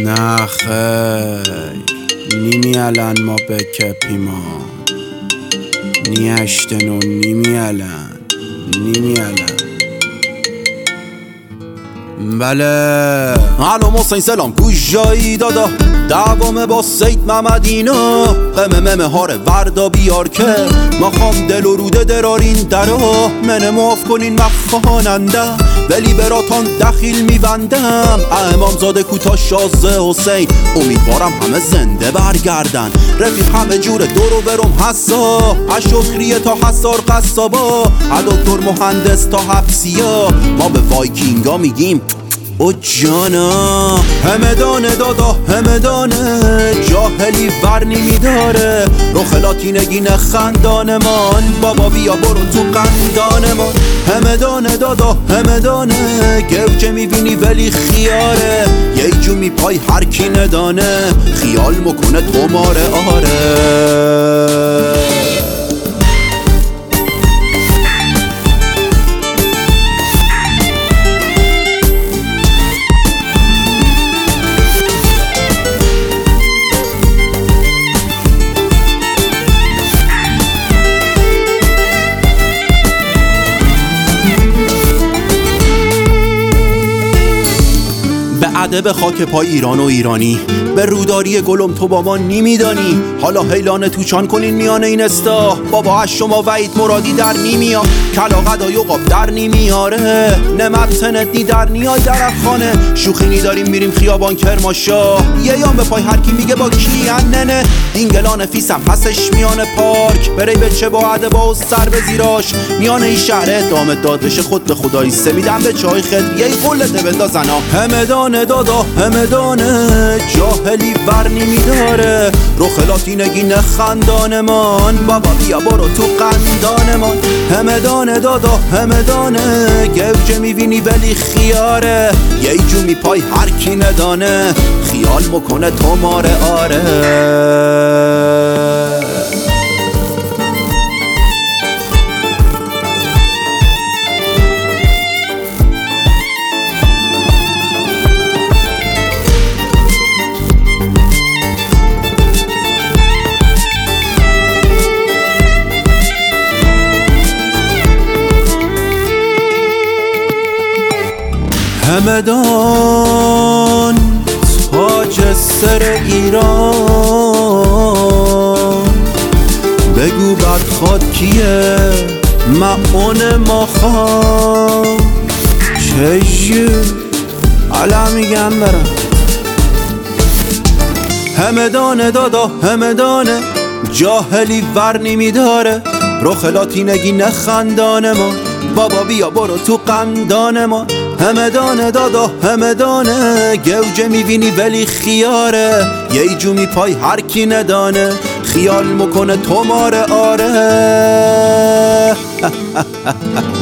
نه خیر نمیالن ما بکپیما نیشتن و نمیالن بله الو محسن سلام کجایی دادا دوامه با سید محمدینا قمه هاره وردا بیار که ما خام دل و روده درارین درا منه معاف کنین مخاننده ولی براتان دخیل میبندم امامزاده کوتا شازه حسین امیدوارم همه زنده برگردن رفیق همه جور دورو برم حسا اشکریه تا حسار قصابا دکتر مهندس تا حبسیا ما به وایکینگا میگیم او جانا همدانه دادا همدانه جاهلی ور نمیداره رخ لاتینگی خندانمان بابا بیا برو تو قندانمان همدانه دادا همدانه گوجه میبینی ولی خیاره یه جو میپای هر کی ندانه خیال مکنه تو ماره آره به خاک پای ایران و ایرانی به روداری گلم تو با ما نمیدانی حالا حیلان توچان کنین میانه این استا بابا از شما وحید مرادی در نیمیا کلا قدای و قاب در نمیاره نمت سنتنی در نیای در خانه شوخی نداریم میریم خیابان کرماشا یه یام به پای هر کی میگه با کی ننه دینگلان فیسم پسش میانه پارک بری به چه با ادبا و سر به زیراش میانه این شهر دامت داد بشه خود به خدایی سمیدم به چای خد یه قلته بندازنا همدانه دادا همدانه جاهلی ور نمیداره رخ لاتینگی نخندانمان بابا بیا برو تو قندانمان همدانه دادا همدانه گوجه میبینی ولی خیاره یه جو میپای هر کی ندانه خیال مکنه تو ماره آره همدان تاج سر ایران بگو بدخواد کیه معون ما خان چجور علا میگم برم همدانه دادا همدانه جاهلی ور نمیداره رخ لاتینگی نخندانه ما بابا بیا برو تو قندانه ما همدانه دادا همدانه گوجه میبینی ولی خیاره یه جو میپای هر کی ندانه خیال مکنه تو ماره آره